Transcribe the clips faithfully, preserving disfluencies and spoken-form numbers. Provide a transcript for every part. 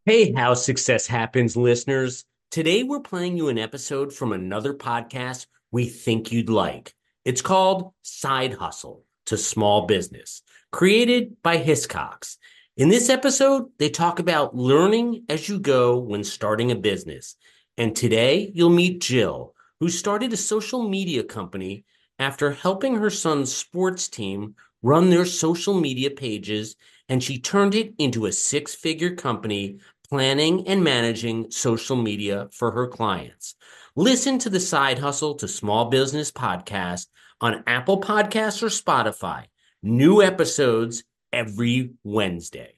Hey, how success happens, listeners. Today we're playing you an episode from another podcast we think you'd like. It's called Side Hustle to Small Business, created by Hiscox. In this episode, they talk about learning as you go when starting a business. And today you'll meet Jill, who started a social media company after helping her son's sports team run their social media pages, and she turned it into a six-figure company planning and managing social media for her clients. Listen to the Side Hustle to Small Business podcast on Apple Podcasts or Spotify. New episodes every Wednesday.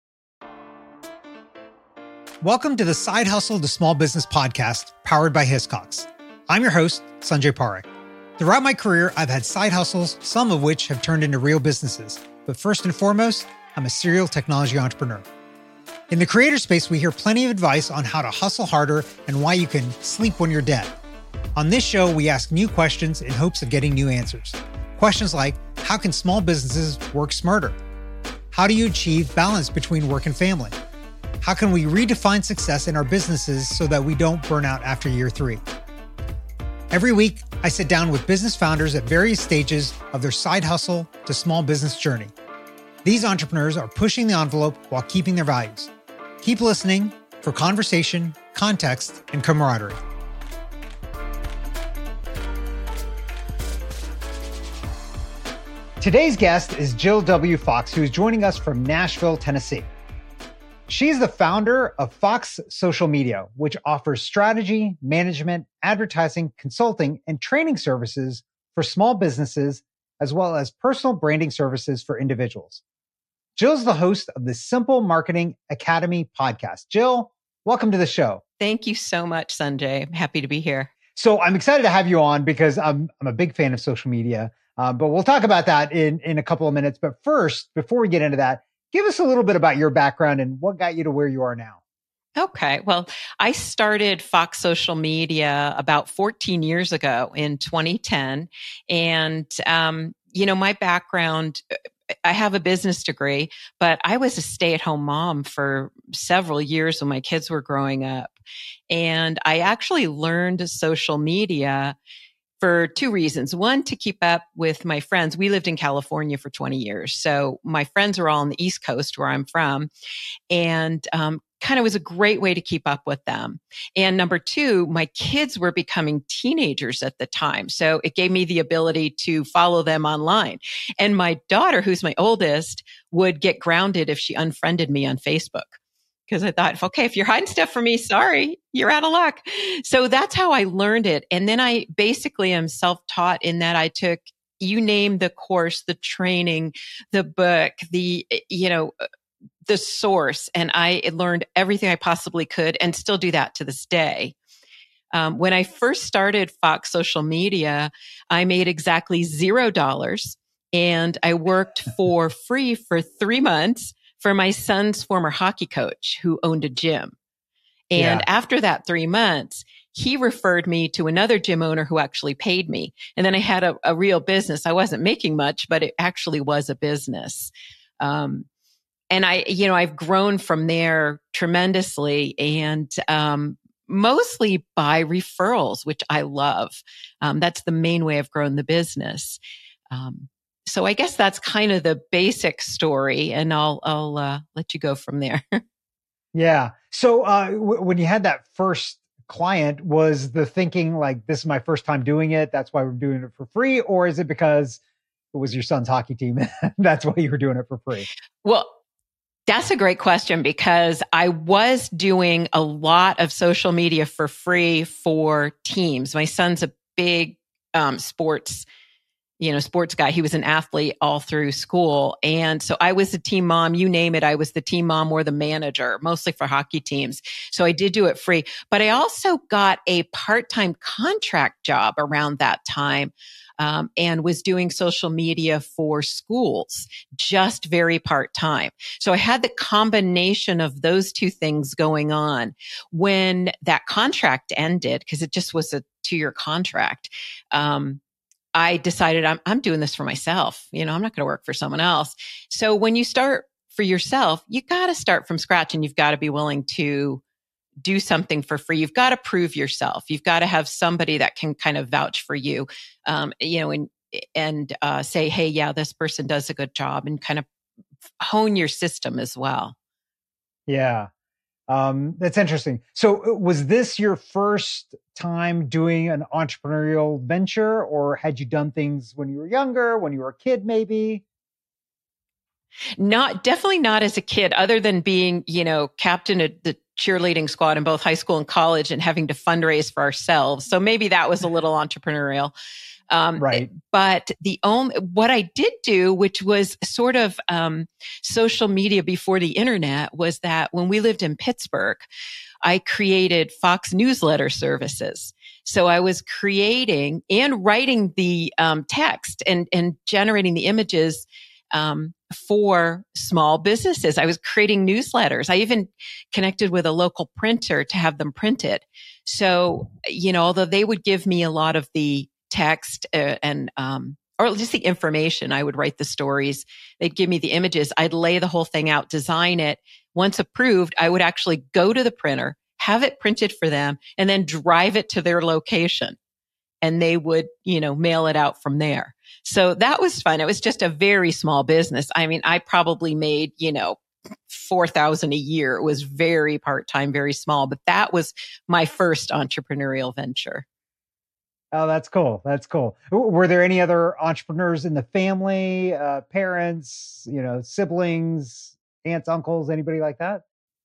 Welcome to the Side Hustle to Small Business podcast powered by Hiscox. I'm your host, Sanjay Parekh. Throughout my career, I've had side hustles, some of which have turned into real businesses. But first and foremost, I'm a serial technology entrepreneur. In the creator space, we hear plenty of advice on how to hustle harder and why you can sleep when you're dead. On this show, we ask new questions in hopes of getting new answers. Questions like, how can small businesses work smarter? How do you achieve balance between work and family? How can we redefine success in our businesses so that we don't burn out after year three? Every week, I sit down with business founders at various stages of their side hustle to small business journey. These entrepreneurs are pushing the envelope while keeping their values. Keep listening for conversation, context, and camaraderie. Today's guest is Jill W. Fox, who is joining us from Nashville, Tennessee. She's the founder of Fox Social Media, which offers strategy, management, advertising, consulting, and training services for small businesses, as well as personal branding services for individuals. Jill's the host of the Simple Marketing Academy podcast. Jill, welcome to the show. Thank you so much, Sanjay. I'm happy to be here. So I'm excited to have you on because I'm I'm a big fan of social media, uh, but we'll talk about that in, in a couple of minutes. But first, before we get into that, give us a little bit about your background and what got you to where you are now. Okay. Well, I started Fox Social Media about fourteen years ago in twenty ten. And, um, you know, my background, I have a business degree, but I was a stay-at-home mom for several years when my kids were growing up. And I actually learned social media for two reasons. One, to keep up with my friends. We lived in California for twenty years. So my friends are all on the East Coast where I'm from. And um, kind of was a great way to keep up with them. And number two, my kids were becoming teenagers at the time. So it gave me the ability to follow them online. And my daughter, who's my oldest, would get grounded if she unfriended me on Facebook. Because I thought, okay, if you're hiding stuff from me, sorry, you're out of luck. So that's how I learned it. And then I basically am self-taught in that I took, you name the course, the training, the book, the, you know, the source. And I learned everything I possibly could and still do that to this day. Um, when I first started Fox Social Media, I made exactly zero dollars and I worked for free for three months for my son's former hockey coach who owned a gym. And yeah. After that three months, he referred me to another gym owner who actually paid me. And then I had a, a real business. I wasn't making much, but it actually was a business. Um, and I, you know, I've grown from there tremendously and, um, mostly by referrals, which I love. Um, that's the main way I've grown the business. Um, So I guess that's kind of the basic story, and I'll I'll uh, let you go from there. Yeah. So uh, w- when you had that first client, was the thinking like, this is my first time doing it, that's why we're doing it for free? Or is it because it was your son's hockey team and that's why you were doing it for free? Well, that's a great question because I was doing a lot of social media for free for teams. My son's a big um, sports you know, sports guy. He was an athlete all through school. And so I was the team mom, you name it. I was the team mom or the manager, mostly for hockey teams. So I did do it free, but I also got a part-time contract job around that time. Um, and was doing social media for schools, just very part-time. So I had the combination of those two things going on. When that contract ended, because it just was a two-year contract, um, I decided I'm, I'm doing this for myself. You know, I'm not going to work for someone else. So when you start for yourself, you got to start from scratch and you've got to be willing to do something for free. You've got to prove yourself. You've got to have somebody that can kind of vouch for you, um, you know, and, and uh, say, hey, yeah, this person does a good job, and kind of hone your system as well. Yeah. Um, that's interesting. So was this your first time doing an entrepreneurial venture, or had you done things when you were younger, when you were a kid, maybe? Not, definitely not as a kid, other than being, you know, captain of the cheerleading squad in both high school and college and having to fundraise for ourselves. So maybe that was a little entrepreneurial. Um, right. But the only, what I did do, which was sort of, um, social media before the internet, was that when we lived in Pittsburgh, I created Fox newsletter services. So I was creating and writing the, um, text and, and generating the images, um, for small businesses. I was creating newsletters. I even connected with a local printer to have them printed. So, you know, although they would give me a lot of the text uh, and, um, or just the information, I would write the stories. They'd give me the images. I'd lay the whole thing out, design it. Once approved, I would actually go to the printer, have it printed for them, and then drive it to their location. And they would, you know, mail it out from there. So that was fun. It was just a very small business. I mean, I probably made, you know, four thousand a year. It was very part-time, very small, but that was my first entrepreneurial venture. Oh, that's cool. That's cool. Were there any other entrepreneurs in the family, uh, parents, you know, siblings, aunts, uncles, anybody like that?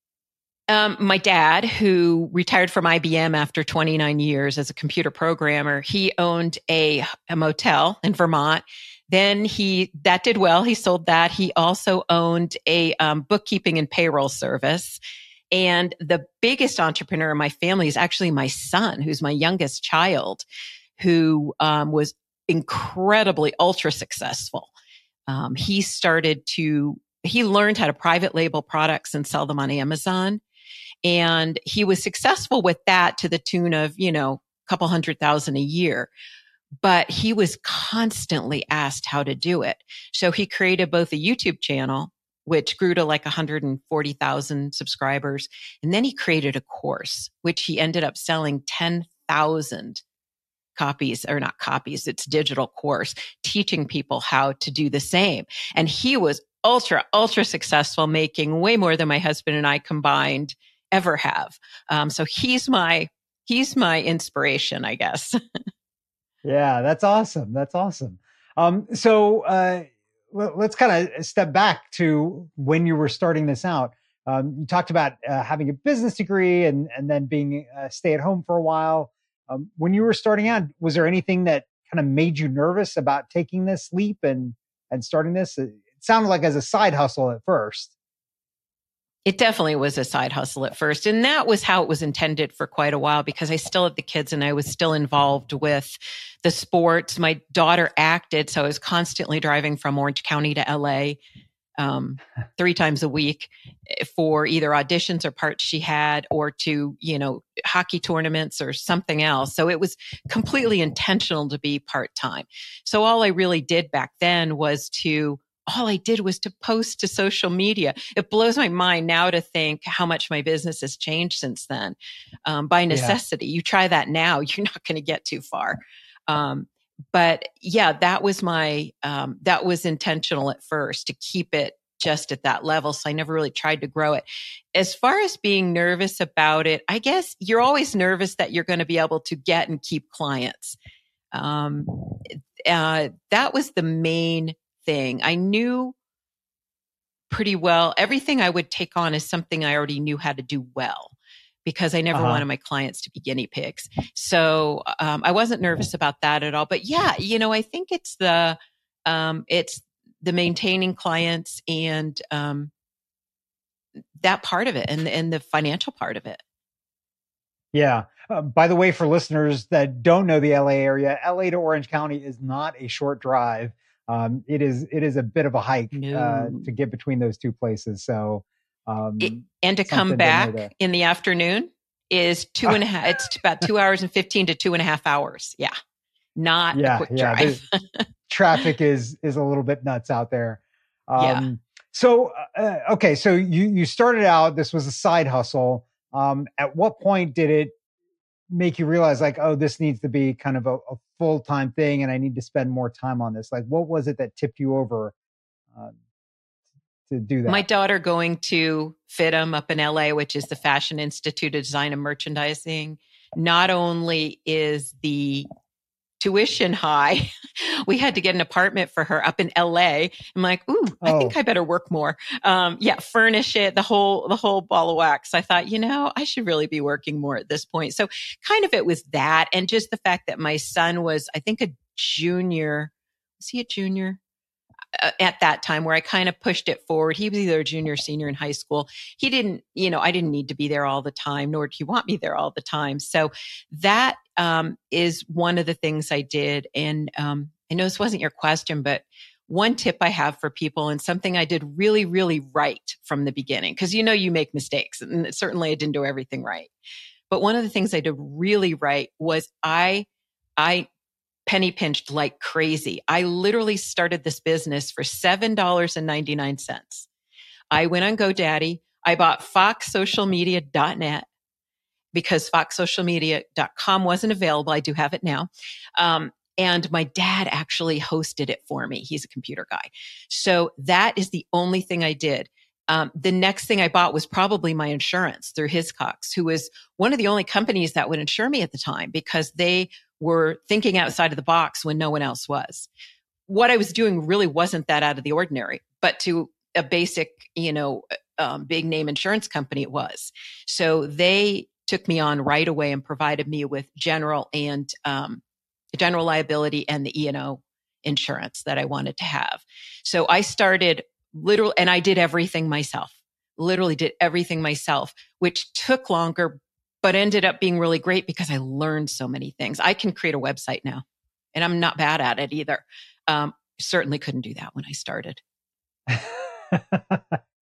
Um, my dad, who retired from I B M after twenty-nine years as a computer programmer, he owned a, a motel in Vermont. Then he, that did well. He sold that. He also owned a um, bookkeeping and payroll service. And the biggest entrepreneur in my family is actually my son, who's my youngest child, who um, was incredibly ultra successful. Um, he started to, he learned how to private label products and sell them on Amazon. And he was successful with that to the tune of, you know, a couple hundred thousand a year. But he was constantly asked how to do it. So he created both a YouTube channel, which grew to like one hundred forty thousand subscribers. And then he created a course, which he ended up selling ten thousand copies, or not copies, it's digital course, teaching people how to do the same. And he was ultra, ultra successful, making way more than my husband and I combined ever have. Um, so he's my, he's my inspiration, I guess. Yeah, that's awesome. That's awesome. Um, so uh, let's kind of step back to when you were starting this out. Um, you talked about uh, having a business degree and, and then being uh, stay at home for a while. Um, when you were starting out, was there anything that kind of made you nervous about taking this leap and, and starting this? It sounded like as a side hustle at first. It definitely was a side hustle at first. And that was how it was intended for quite a while, because I still had the kids and I was still involved with the sports. My daughter acted, so I was constantly driving from Orange County to L A um, three times a week for either auditions or parts she had, or to, you know, hockey tournaments or something else. So it was completely intentional to be part-time. So all I really did back then was to all I did was to post to social media. It blows my mind now to think how much my business has changed since then. Um, by necessity, yeah. You try that now, you're not going to get too far. Um, but yeah, that was my, um, that was intentional at first, to keep it just at that level. So I never really tried to grow it. As far as being nervous about it, I guess you're always nervous that you're going to be able to get and keep clients. Um, uh, that was the main thing. I knew pretty well everything I would take on is something I already knew how to do well, because I never uh-huh. wanted my clients to be guinea pigs. So um, I wasn't nervous about that at all. But yeah, you know, I think it's the um, it's the maintaining clients and um, that part of it, and and the financial part of it. Yeah. Uh, by the way, for listeners that don't know the L A area, L A to Orange County is not a short drive. Um, it is it is a bit of a hike no. uh, to get between those two places. So, um, it, and to come back to... in the afternoon is two and a half. It's about two hours and fifteen to two and a half hours. Yeah, not yeah, a quick yeah. drive. Traffic is is a little bit nuts out there. Um, yeah. So, uh, okay, so you you started out. This was a side hustle. Um, at what point did it make you realize, like, oh, this needs to be kind of a, a full time thing, and I need to spend more time on this? Like, what was it that tipped you over uh, to do that? My daughter going to FITM up in L A, which is the Fashion Institute of Design and Merchandising. Not only is the tuition high, we had to get an apartment for her up in L A. I'm like, ooh, I Oh. think I better work more. Um, yeah, furnish it, the whole, the whole ball of wax. I thought, you know, I should really be working more at this point. So kind of it was that. And just the fact that my son was, I think, a junior. Was he a junior? Uh, at that time, where I kind of pushed it forward. He was either a junior or senior in high school. He didn't, you know, I didn't need to be there all the time, nor did he want me there all the time. So that um, is one of the things I did. And um, I know this wasn't your question, but one tip I have for people, and something I did really, really right from the beginning, because, you know, you make mistakes, and certainly I didn't do everything right. But one of the things I did really right was I, I, penny pinched like crazy. I literally started this business for seven dollars and ninety-nine cents. I went on GoDaddy. I bought fox social media dot net because fox social media dot com wasn't available. I do have it now. Um, and my dad actually hosted it for me. He's a computer guy. So that is the only thing I did. Um, the next thing I bought was probably my insurance through Hiscox, who was one of the only companies that would insure me at the time, because they were thinking outside of the box when no one else was. What I was doing really wasn't that out of the ordinary, but to a basic, you know, um, big name insurance company, it was. So they took me on right away and provided me with general and um, general liability and the E and O insurance that I wanted to have. So I started literally, and I did everything myself, literally did everything myself, which took longer, but ended up being really great because I learned so many things. I can create a website now, and I'm not bad at it either. Um, certainly couldn't do that when I started. uh,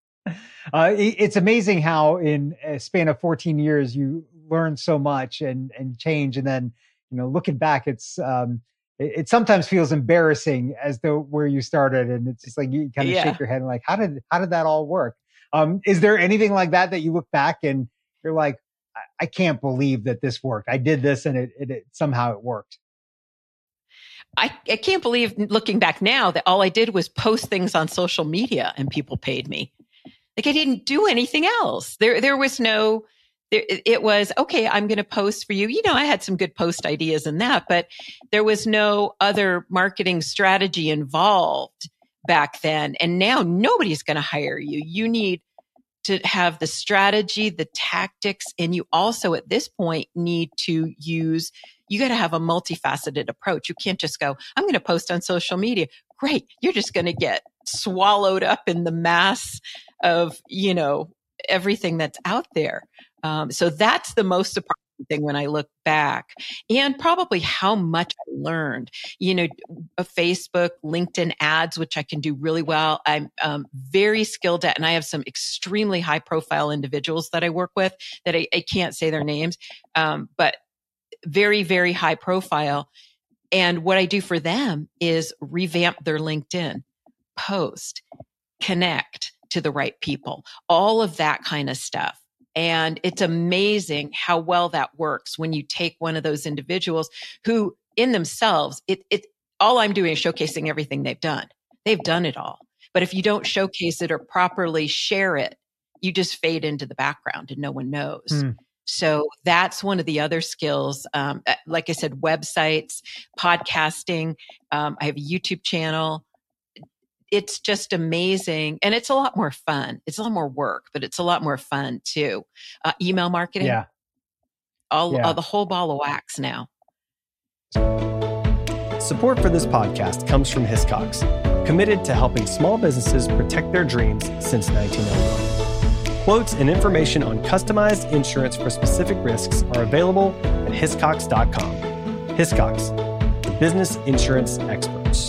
it, it's amazing how in a span of fourteen years, you learn so much and, and change. And then, you know, looking back, it's, um, it, it sometimes feels embarrassing as though where you started. And it's just like, you kind of Yeah. shake your head and like, how did, how did that all work? Um, is there anything like that that you look back and you're like, I can't believe that this worked. I did this and it, it, it somehow it worked. I, I can't believe, looking back now, that all I did was post things on social media and people paid me. Like, I didn't do anything else. There, there was no, there, it was, okay, I'm going to post for you. You know, I had some good post ideas in that, but there was no other marketing strategy involved back then. And now nobody's going to hire you. You need to have the strategy, the tactics, and you also at this point need to use, you got to have a multifaceted approach. You can't just go, I'm going to post on social media. Great. You're just going to get swallowed up in the mass of, you know, everything that's out there. Um, so that's the most surprising thing when I look back, and probably how much I learned. You know, a Facebook, LinkedIn ads, which I can do really well. I'm um, very skilled at, and I have some extremely high profile individuals that I work with that I, I can't say their names, um, but very, very high profile. And what I do for them is revamp their LinkedIn, post, connect to the right people, all of that kind of stuff. And it's amazing how well that works when you take one of those individuals who in themselves, it, it, all I'm doing is showcasing everything they've done. They've done it all. But if you don't showcase it or properly share it, you just fade into the background and no one knows. Mm. So that's one of the other skills. Um, like I said, websites, podcasting. Um, I have a YouTube channel. It's just amazing. And it's a lot more fun. It's a lot more work, but it's a lot more fun too. Uh, email marketing. Yeah. All, yeah. Uh, the whole ball of wax now. Support for this podcast comes from Hiscox, committed to helping small businesses protect their dreams since nineteen oh one. Quotes and information on customized insurance for specific risks are available at hiscox dot com. Hiscox, the business insurance experts.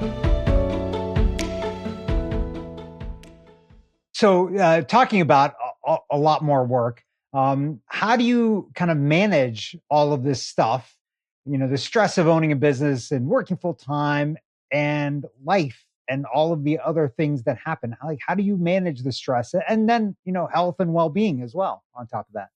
So uh, talking about a, a lot more work, um, how do you kind of manage all of this stuff? You know, the stress of owning a business and working full time and life and all of the other things that happen? Like, how do you manage the stress? And then, you know, health and well-being as well on top of that.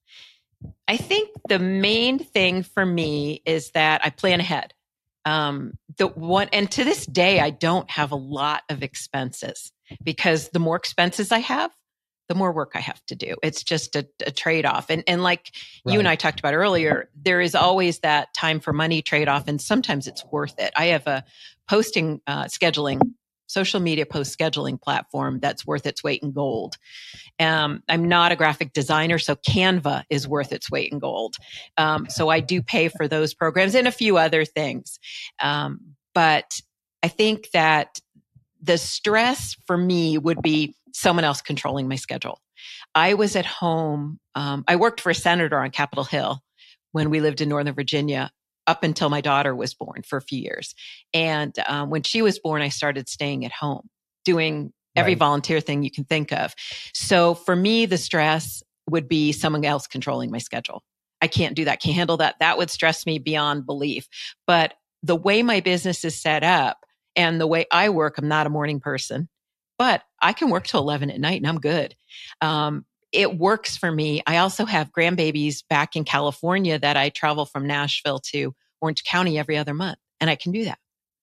I think the main thing for me is that I plan ahead. Um, the one, and to this day, I don't have a lot of expenses, because the more expenses I have, the more work I have to do. It's just a, a trade-off. And, and like right. you and I talked about earlier, there is always that time for money trade-off, and sometimes it's worth it. I have a posting, uh, scheduling, social media post scheduling platform that's worth its weight in gold. Um, I'm not a graphic designer, so Canva is worth its weight in gold. Um, so I do pay for those programs and a few other things. Um, but I think that the stress for me would be someone else controlling my schedule. I was at home. Um, I worked for a senator on Capitol Hill when we lived in Northern Virginia, up until my daughter was born for a few years. And um, when she was born, I started staying at home, doing every right. volunteer thing you can think of. So for me, the stress would be someone else controlling my schedule. I can't do that, can't handle that. That would stress me beyond belief. But the way my business is set up and the way I work, I'm not a morning person, but I can work till eleven at night and I'm good. Um, It works for me. I also have grandbabies back in California that I travel from Nashville to Orange County every other month. And I can do that.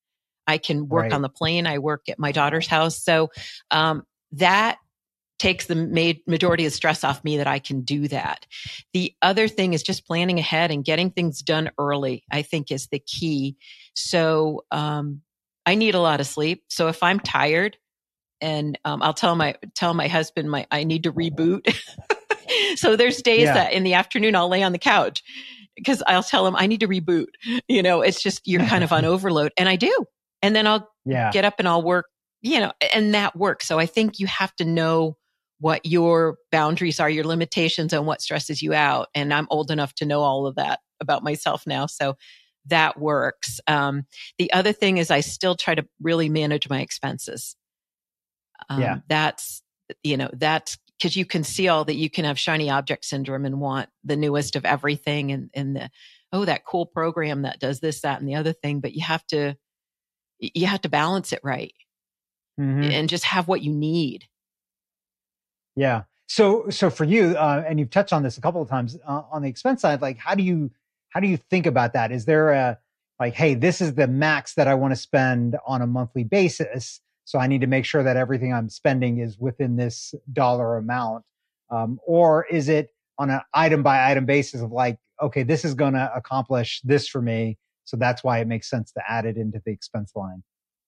I can work right. on the plane. I work at my daughter's house. So um, that takes the ma- majority of stress off me, that I can do that. The other thing is just planning ahead and getting things done early, I think is the key. So um, I need a lot of sleep. So if I'm tired, and um, I'll tell my tell my husband my I need to reboot. So there's days yeah. that in the afternoon I'll lay on the couch because I'll tell him I need to reboot. You know, it's just you're kind of on overload, and I do. And then I'll yeah. get up and I'll work. You know, and that works. So I think you have to know what your boundaries are, your limitations, and what stresses you out. And I'm old enough to know all of that about myself now, so that works. Um, the other thing is I still try to really manage my expenses. Um, yeah. That's, you know, that's because you can see all that. You can have shiny object syndrome and want the newest of everything and, and the, oh, that cool program that does this, that, and the other thing. But you have to, you have to balance it right mm-hmm. and just have what you need. Yeah. So, so for you, uh, and you've touched on this a couple of times uh, on the expense side, like, how do you, how do you think about that? Is there a, like, hey, this is the max that I want to spend on a monthly basis, so I need to make sure that everything I'm spending is within this dollar amount? Um, or is it on an item by item basis of like, okay, this is going to accomplish this for me, so that's why it makes sense to add it into the expense line?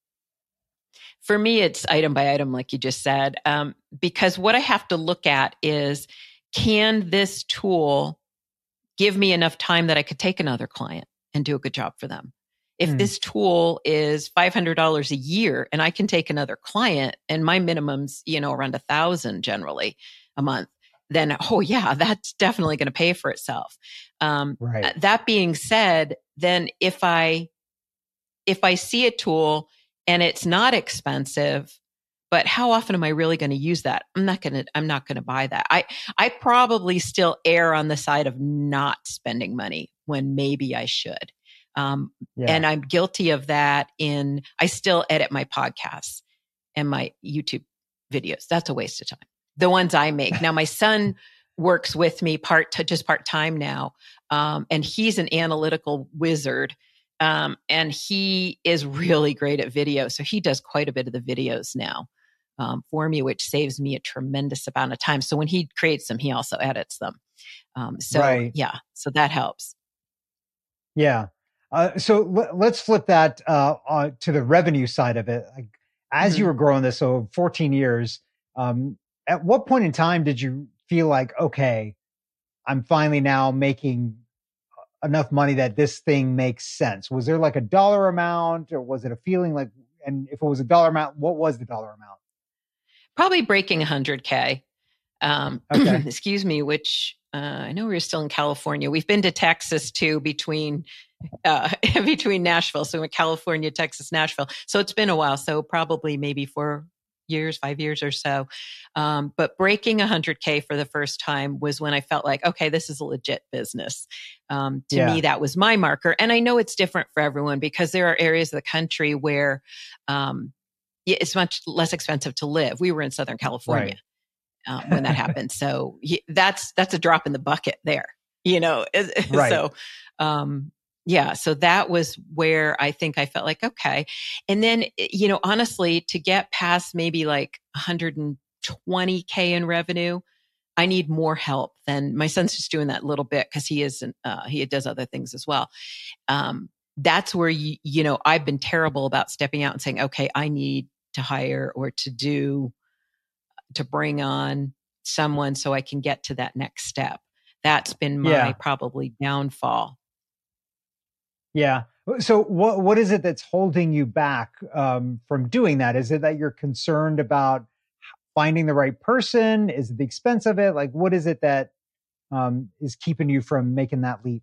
For me, it's item by item, like you just said, um, because what I have to look at is, can this tool give me enough time that I could take another client and do a good job for them? If mm. this tool is five hundred dollars a year and I can take another client and my minimum's, you know, around a thousand generally a month, then, oh yeah, that's definitely going to pay for itself. Um, right. That being said, then if I, if I see a tool and it's not expensive, but how often am I really going to use that? I'm not going to, I'm not going to buy that. I, I probably still err on the side of not spending money when maybe I should. Um, yeah. And I'm guilty of that in, I still edit my podcasts and my YouTube videos. That's a waste of time. The ones I make. Now, my son works with me part, just part time now. Um, and he's an analytical wizard. Um, and he is really great at video. So he does quite a bit of the videos now um, for me, which saves me a tremendous amount of time. So when he creates them, he also edits them. Um, so right. yeah, so that helps. Yeah. Uh, so l- let's flip that uh, uh, to the revenue side of it. Like, as mm-hmm. you were growing this, so fourteen years, um, at what point in time did you feel like, okay, I'm finally now making enough money that this thing makes sense? Was there like a dollar amount, or was it a feeling like, and if it was a dollar amount, what was the dollar amount? Probably breaking one hundred K. Um, okay. Excuse me, which uh, I know we were still in California. We've been to Texas too, between uh, between Nashville. So in California, Texas, Nashville. So it's been a while. So probably maybe four years, five years or so. Um, but breaking one hundred K for the first time was when I felt like, okay, this is a legit business. Um, to yeah. me, that was my marker. And I know it's different for everyone, because there are areas of the country where um, it's much less expensive to live. We were in Southern California right. um, when that happened. So he, that's, that's a drop in the bucket there, you know? Right. So, um, yeah, so that was where I think I felt like, okay. And then, you know, honestly, to get past maybe like one hundred twenty K in revenue, I need more help than my son's just doing that little bit because he isn't, uh, he does other things as well. Um, that's where, you, you know, I've been terrible about stepping out and saying, okay, I need to hire or to do, to bring on someone so I can get to that next step. That's been my yeah. probably downfall. Yeah. So what what is it that's holding you back um, from doing that? Is it that you're concerned about finding the right person? Is it the expense of it? Like, what is it that um, is keeping you from making that leap?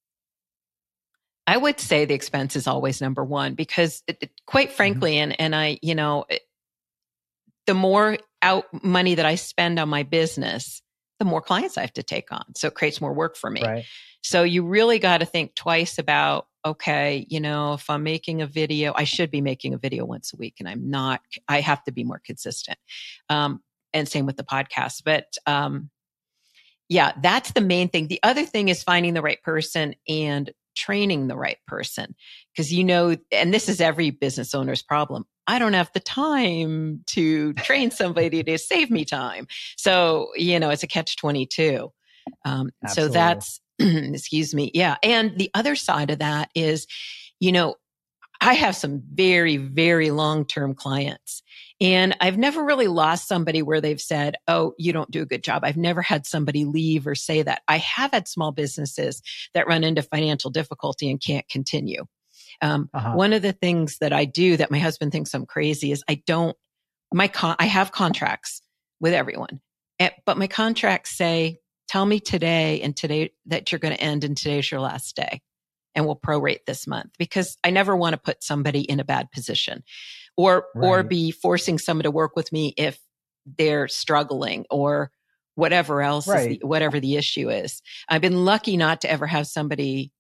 I would say the expense is always number one because it, it, quite frankly, mm-hmm. and, and I, you know, it, the more out money that I spend on my business, the more clients I have to take on. So it creates more work for me. Right. So you really got to think twice about, okay, you know, if I'm making a video, I should be making a video once a week and I'm not, I have to be more consistent. Um, and same with the podcast. But um, yeah, that's the main thing. The other thing is finding the right person and training the right person. Because, you know, and this is every business owner's problem. I don't have the time to train somebody to save me time. So, you know, it's a catch twenty-two. Um, so that's, excuse me. Yeah. And the other side of that is, you know, I have some very, very long-term clients and I've never really lost somebody where they've said, oh, you don't do a good job. I've never had somebody leave or say that. I have had small businesses that run into financial difficulty and can't continue. Um, uh-huh. One of the things that I do that my husband thinks I'm crazy is I don't, my con- I have contracts with everyone, and, but my contracts say, tell me today and today that you're going to end and today's your last day and we'll prorate this month because I never want to put somebody in a bad position or, right. or be forcing someone to work with me if they're struggling or whatever else, right. is the, whatever the issue is. I've been lucky not to ever have somebody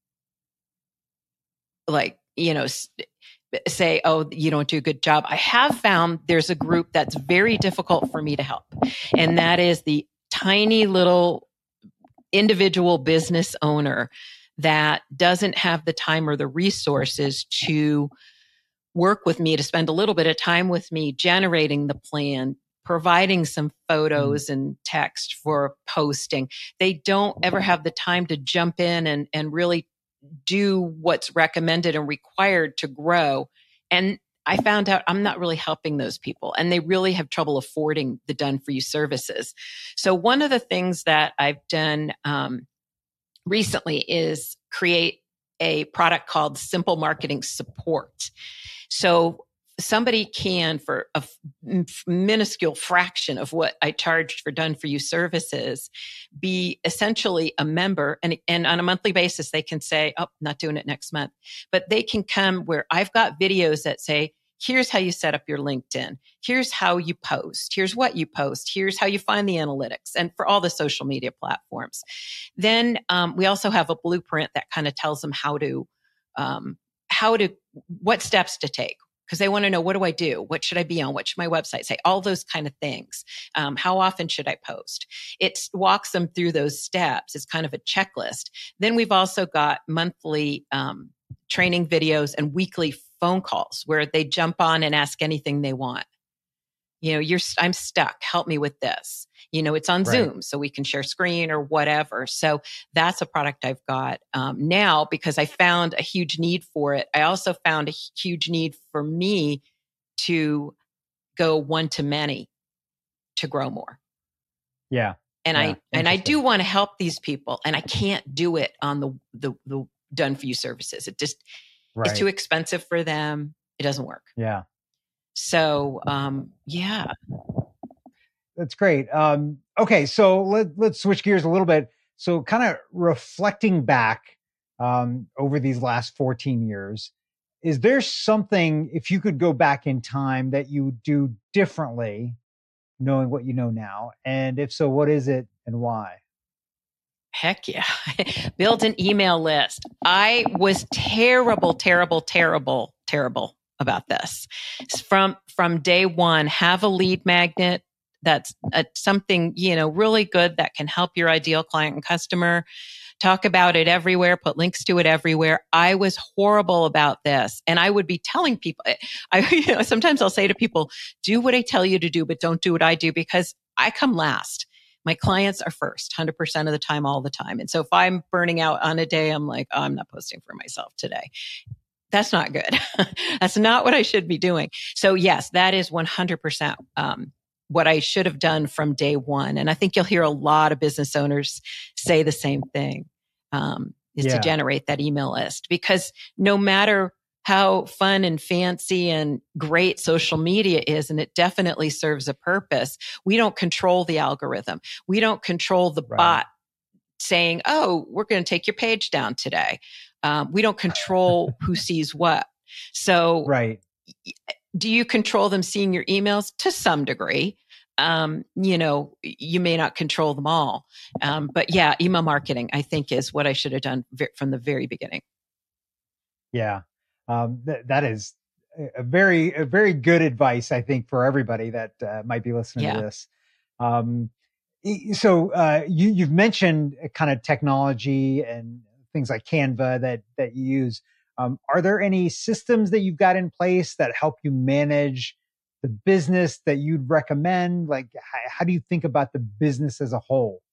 like, you know, say, oh, you don't do a good job. I have found there's a group that's very difficult for me to help. And that is the tiny little individual business owner that doesn't have the time or the resources to work with me, to spend a little bit of time with me, generating the plan, providing some photos mm. and text for posting. They don't ever have the time to jump in and, and really do what's recommended and required to grow. And I found out I'm not really helping those people and they really have trouble affording the done for you services. So one of the things that I've done um, recently is create a product called Simple Marketing Support. So somebody can, for a f- minuscule fraction of what I charged for done for you services, be essentially a member. And, and on a monthly basis, they can say, oh, not doing it next month. But they can come where I've got videos that say, here's how you set up your LinkedIn. Here's how you post. Here's what you post. Here's how you find the analytics and for all the social media platforms. Then um, we also have a blueprint that kind of tells them how to, um, how to, what steps to take. Because they want to know, what do I do? What should I be on? What should my website say? All those kind of things. Um, how often should I post? It walks them through those steps. It's kind of a checklist. Then we've also got monthly um, training videos and weekly phone calls where they jump on and ask anything they want. You know, you're, I'm stuck. Help me with this. You know, it's on right. Zoom, so we can share screen or whatever. So that's a product I've got um, now because I found a huge need for it. I also found a huge need for me to go one to many to grow more. Yeah. And yeah, I and I do want to help these people, and I can't do it on the the, the done for you services. It just right. it's too expensive for them. It doesn't work. Yeah. So um, yeah. That's great. Um, okay, so let, let's switch gears a little bit. So kind of reflecting back um, over these last fourteen years, is there something, if you could go back in time, that you would do differently, knowing what you know now? And if so, what is it and why? Heck yeah. Build an email list. I was terrible, terrible, terrible, terrible about this. From, from day one, have a lead magnet that's a, something, you know, really good that can help your ideal client and customer. Talk about it everywhere, put links to it everywhere. I was horrible about this. And I would be telling people, I, you know, sometimes I'll say to people, do what I tell you to do, but don't do what I do, because I come last. My clients are first, one hundred percent of the time, all the time. And so if I'm burning out on a day, I'm like, oh, I'm not posting for myself today. That's not good. That's not what I should be doing. So yes, that is one hundred percent um, what I should have done from day one. And I think you'll hear a lot of business owners say the same thing. Um, is Yeah. to generate that email list, because no matter how fun and fancy and great social media is, and it definitely serves a purpose, we don't control the algorithm. We don't control the Right. bot saying, oh, we're going to take your page down today. Um, we don't control who sees what. So Right. do you control them seeing your emails? To some degree. Um, you know, you may not control them all. Um, but yeah, email marketing, I think, is what I should have done ve- from the very beginning. Yeah. Um, th- that is a very, a very good advice, I think, for everybody that uh, might be listening Yeah. to this. Um, e- so uh, you, you've mentioned kind of technology and things like Canva that, that you use. Um, are there any systems that you've got in place that help you manage the business that you'd recommend? Like, how, how do you think about the business as a whole?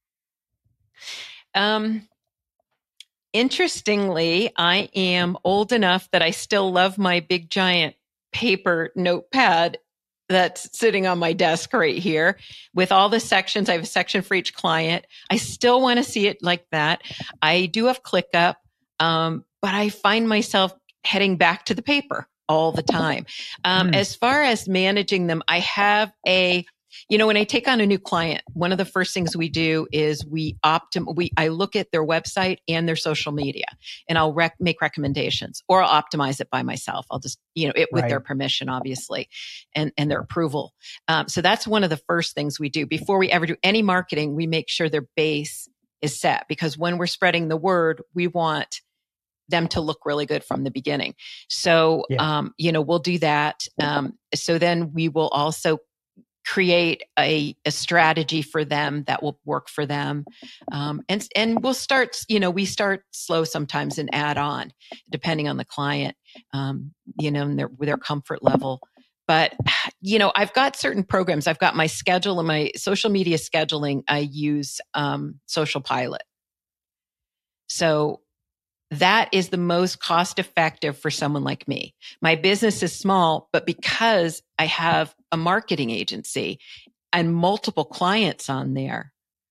Um, interestingly, I am old enough that I still love my big giant paper notepad that's sitting on my desk right here with all the sections. I have a section for each client. I still want to see it like that. I do have ClickUp, um, but I find myself heading back to the paper all the time. Um, Mm. As far as managing them, I have a, you know, when I take on a new client, one of the first things we do is we optim, we, I look at their website and their social media, and I'll rec- make recommendations, or I'll optimize it by myself. I'll just, you know, it with Right. their permission, obviously, and, and their approval. Um, so that's one of the first things we do before we ever do any marketing. We make sure their base is set, because when we're spreading the word, we want them to look really good from the beginning. So, Yeah. um, you know, we'll do that. Um, so then we will also create a, a strategy for them that will work for them. Um, and, and we'll start, you know, we start slow sometimes and add on depending on the client, um, you know, and their, their comfort level. But, you know, I've got certain programs. I've got my schedule and my social media scheduling. I use um, Social Pilot. So that is the most cost effective for someone like me. My business is small, but because I have a marketing agency and multiple clients on there,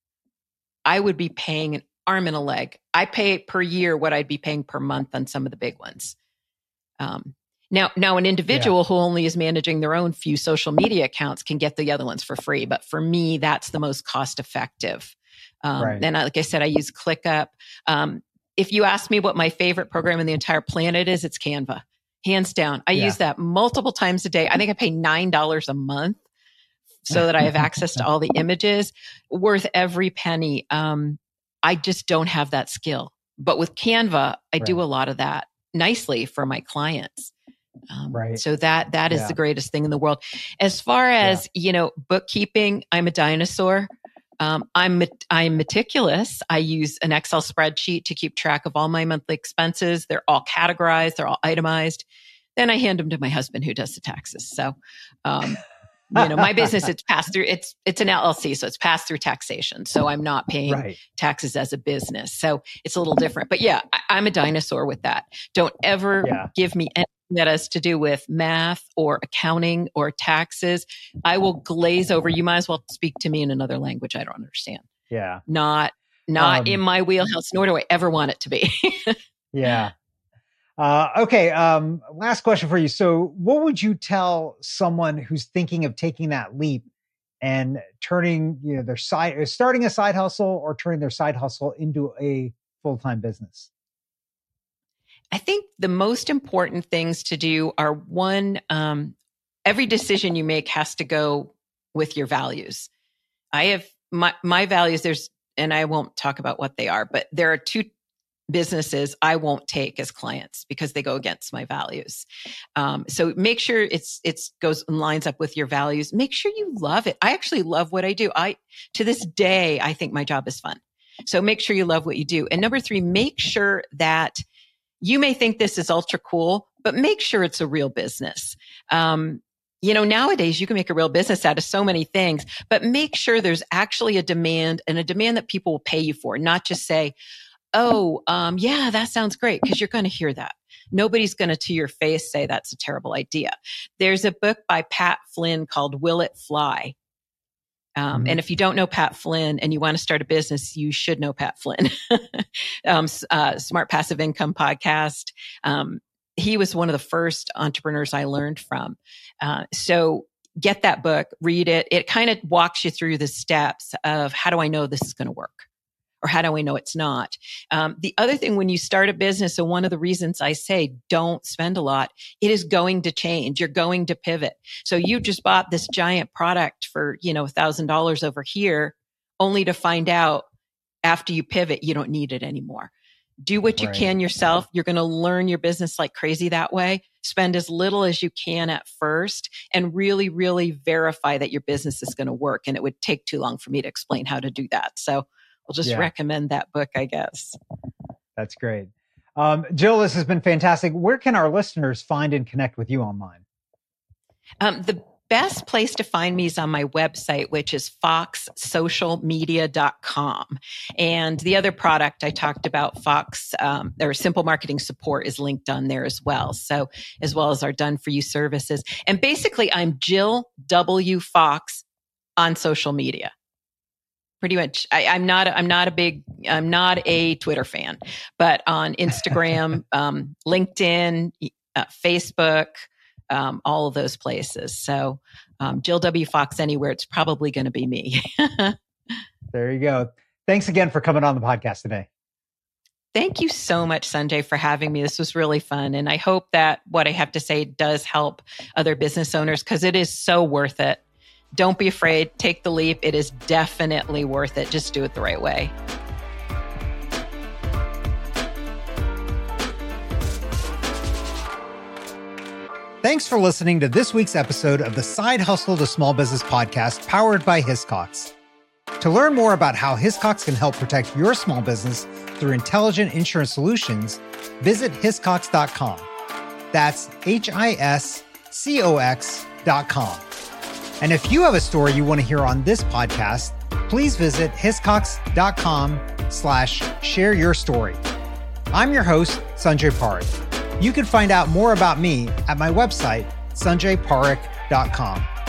I would be paying an arm and a leg. I pay per year what I'd be paying per month on some of the big ones. Um, now, now an individual yeah. who only is managing their own few social media accounts can get the other ones for free. But for me, that's the most cost effective. Um, right. And I, like I said, I use ClickUp. Um, If you ask me what my favorite program in the entire planet is, it's Canva, hands down. I yeah. use that multiple times a day. I think I pay nine dollars a month so that I have access to all the images, worth every penny. Um, I just don't have that skill. But with Canva, I right. do a lot of that nicely for my clients. Um, right. So that that is yeah. the greatest thing in the world. As far as, yeah. you know, bookkeeping, I'm a dinosaur. Um, I'm I'm meticulous. I use an Excel spreadsheet to keep track of all my monthly expenses. They're all categorized. They're all itemized. Then I hand them to my husband, who does the taxes. So, um, you know, my business, it's passed through. It's it's an L L C, so it's passed through taxation. So I'm not paying right. taxes as a business. So it's a little different. But yeah, I, I'm a dinosaur with that. Don't ever yeah. give me anything that has to do with math or accounting or taxes. I will glaze over. You might as well speak to me in another language I don't understand. Yeah. Not, not um, in my wheelhouse, nor do I ever want it to be. yeah. Uh, okay. Um, last question for you. So what would you tell someone who's thinking of taking that leap and turning, you know, their side, starting a side hustle or turning their side hustle into a full-time business? I think the most important things to do are one, um, every decision you make has to go with your values. I have my, my values, there's, and I won't talk about what they are, but there are two businesses I won't take as clients because they go against my values. Um, so make sure it's it's goes and lines up with your values. Make sure you love it. I actually love what I do. I to this day I think my job is fun. So make sure you love what you do. And number three, make sure that you may think this is ultra cool, but make sure it's a real business. Um, You know, nowadays you can make a real business out of so many things, but make sure there's actually a demand and a demand that people will pay you for, not just say, oh, um, yeah, that sounds great, because you're going to hear that. Nobody's going to, to your face, say that's a terrible idea. There's a book by Pat Flynn called Will It Fly? Um, mm-hmm. And if you don't know Pat Flynn and you want to start a business, you should know Pat Flynn. um, uh, Smart Passive Income podcast. Um, he was one of the first entrepreneurs I learned from. Uh, so get that book, read it. It kind of walks you through the steps of how do I know this is going to work? Or how do I know it's not? Um, the other thing, when you start a business, and one of the reasons I say don't spend a lot, it is going to change. You're going to pivot. So you just bought this giant product for, you know, a thousand dollars over here, only to find out after you pivot, you don't need it anymore. Do what you right. can yourself. You're going to learn your business like crazy that way. Spend as little as you can at first and really, really verify that your business is going to work. And it would take too long for me to explain how to do that. So I'll just yeah. recommend that book, I guess. That's great. Um, Jill, this has been fantastic. Where can our listeners find and connect with you online? Um, the best place to find me is on my website, which is fox social media dot com. And the other product I talked about, Fox, um, or Simple Marketing Support, is linked on there as well. So, as well as our Done For You services. And basically, I'm Jill W. Fox on social media. Pretty much. I, I'm not, I'm not a big, I'm not a Twitter fan, but on Instagram, um, LinkedIn, uh, Facebook, um, all of those places. So, um, Jill W. Fox anywhere, it's probably going to be me. There you go. Thanks again for coming on the podcast today. Thank you so much, Sanjay, for having me. This was really fun. And I hope that what I have to say does help other business owners, because it is so worth it. Don't be afraid. Take the leap. It is definitely worth it. Just do it the right way. Thanks for listening to this week's episode of the Side Hustle to Small Business podcast, powered by Hiscox. To learn more about how Hiscox can help protect your small business through intelligent insurance solutions, visit hiscox dot com. That's H I S C O X dot com. And if you have a story you want to hear on this podcast, please visit hiscox.com slash share your story. I'm your host, Sanjay Parekh. You can find out more about me at my website, sanjay parekh dot com.